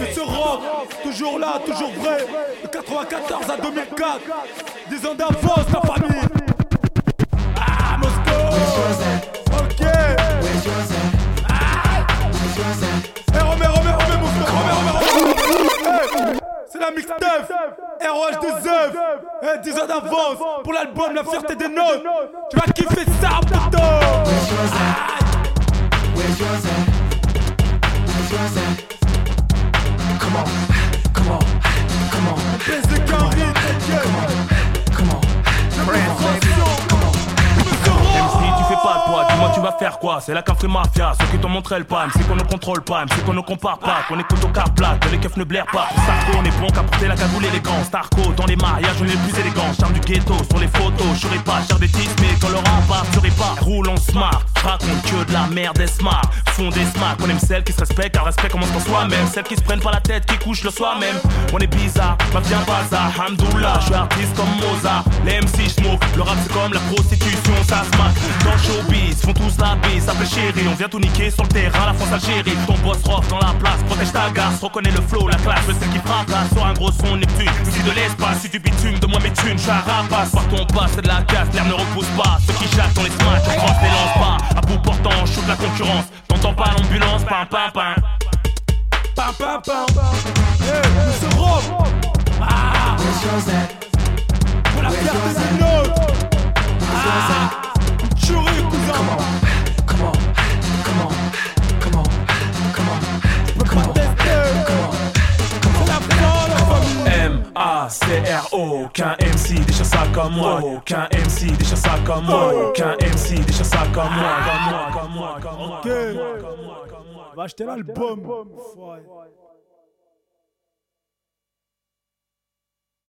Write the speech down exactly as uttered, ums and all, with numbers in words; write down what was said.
Mais ce rock, toujours là, toujours vrai. De quatre-vingt-quatorze à deux mille quatre, dix ans d'avance la famille. Ah Moscou. Ok. Ah. Eh remets, remets, remets Moscou, remets, remets, remets. C'est la mixtape R O H deux œufs. Eh, dix ans d'avance pour l'album La Fierté des Notes. Tu vas kiffer ça putain. Where's yours at? Where's yours at? Come on, come on, come on. Baiser qu'un rythme, come on, come on. Même si tu fais pas de poids, dis-moi tu vas faire quoi? C'est là qu'un fait mafia, ceux qui t'ont montré le pan. C'est qu'on ne contrôle pas, c'est qu'on ne compare pas. Qu'on écoute au car plat, que les keufs ne blairent pas. Pour Sarko, on est bon qu'à porter la cagoule élégante. Starco, dans les mariages, on est le plus élégant. Charme du ghetto, sur les photos, je serai pas cher des titres, mais quand le rempart, je serai pas. Roule en smart, je raconte que de la merde des smart. Font des smart, on aime celles qui se respectent, car le respect commence par soi-même. Celles qui se prennent pas la tête, qui couchent le soir même. On est bizarre, ma vie un bazar, Hamdoullah, je suis artiste comme Mozart. Les M C smoke, le rap c'est comme la prostitution, ça se marque. Dans le showbiz, font tous la bise, s'appelle chérie. On vient tout niquer sur le terrain, la France Algérie. Ton boss rock dans la place, protège ta garce, reconnais le flow, la classe, le celle qui fracasse. Sur un gros son Neptune, musique de l'espace, si tu bitume, de moi mes thunes, je suis un rapace. Par ton pas, c'est de la casse, l'air ne repousse pas. Ceux qui chatent, on les smash, on croise, les lance pas. À bout portant, on shoot la concurrence. T'entends pas l'ambulance, pam pam pam. Pam pam pam. Eh, Monsieur Rob. Ah. Where's yours at? Pour la fierté des nôtres. Ah. Chérie, cousin. Come on, come on, come on, come on, come on. Peux pas tester. Come on, come on. C'est la fin, la famille. M A C R O, aucun M C déchire ça comme moi. Aucun M C déchire ça comme moi. Aucun M C déchire ça comme moi. Comme moi, comme moi, comme moi. Ok. Va acheter l'album.